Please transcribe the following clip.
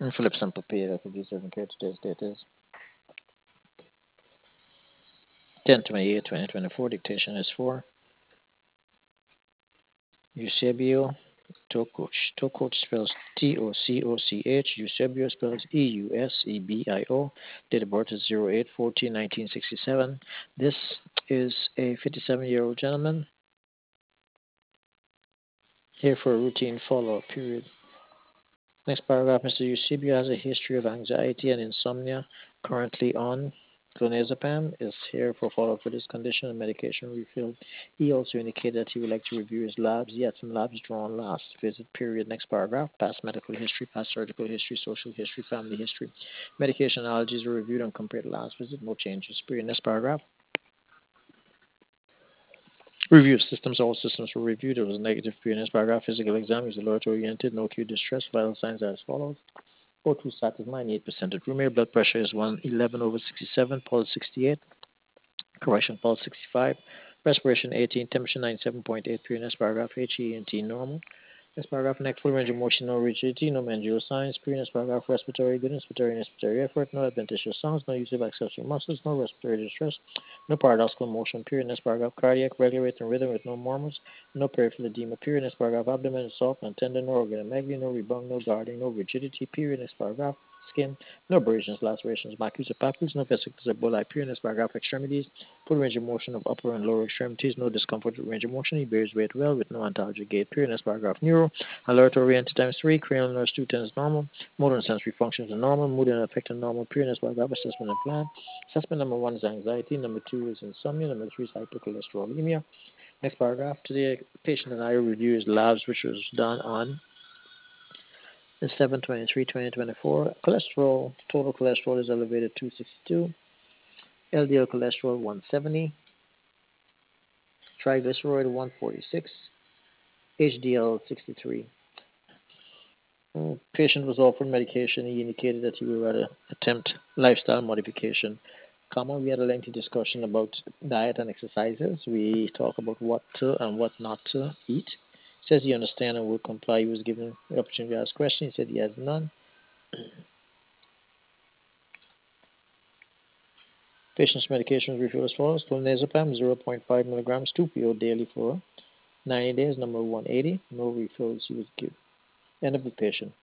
Philip Sample P, refugee serving care. Today's date is 10/28/2024. Dictation is for Eusebio Tococh. Tococh spells Tococh. Eusebio spells Eusebio. Date of birth is 08/14/1967. This is a 57-year-old gentleman here for a routine follow-up period. Next paragraph, Mr. Eusebio has a history of anxiety and insomnia, currently on clonazepam, is here for follow-up for this condition and medication refill. He also indicated that he would like to review his labs. He had some labs drawn last visit period. Next paragraph, past medical history, past surgical history, social history, family history. Medication allergies were reviewed and compared to last visit. No changes period. Next paragraph. Review of systems. All systems were reviewed. There was a negative period. Next paragraph. Physical exam. He was alert oriented. No acute distress. Vital signs are as follows. O2 sat is 98% at room air. Blood pressure is 111/67. Pulse 68. Correction, pulse 65. Respiration 18. Temperature 97.83. Next paragraph. HENT normal. Next paragraph. Neck full range of motion, no rigidity, no mandibular signs. Next paragraph. Respiratory good, inspiratory effort, no adventitious sounds, no use of accessory muscles, no respiratory distress, no paradoxical motion. Next paragraph. Cardiac regulate and rhythm with no murmurs, no peripheral edema. Next paragraph. Abdomen is soft and tender, no organomegaly, no rebound, no guarding, no rigidity. Next paragraph. Skin, no abrasions, lacerations, macules or papules, no vesicles or bulli. Next paragraph. Extremities, full range of motion of upper and lower extremities, no discomfort with range of motion. He bears weight well with no ontology gait. Next paragraph. Neuro, alert oriented times 3, cranial nerve 210 is normal, motor and sensory functions are normal, mood and affect are normal. Next paragraph. Assessment and plan. Assessment number 1 is anxiety, number 2 is insomnia, number 3 is hypercholesterolemia. Next paragraph. Today, patient and I review his labs, which was done on 7/23/2024. Cholesterol, total cholesterol is elevated 262. LDL cholesterol 170. Triglyceride 146. HDL 63. Patient was offered medication. He indicated that he would rather attempt lifestyle modification. We had a lengthy discussion about diet and exercises. We talk about what to and what not to eat. He says he understands and will comply. He was given the opportunity to ask questions. He said he has none. Patient's medication refill as follows. Clonazepam 0.5 milligrams 2 PO daily for 90 days. Number 180. No refills he was given. End of the patient.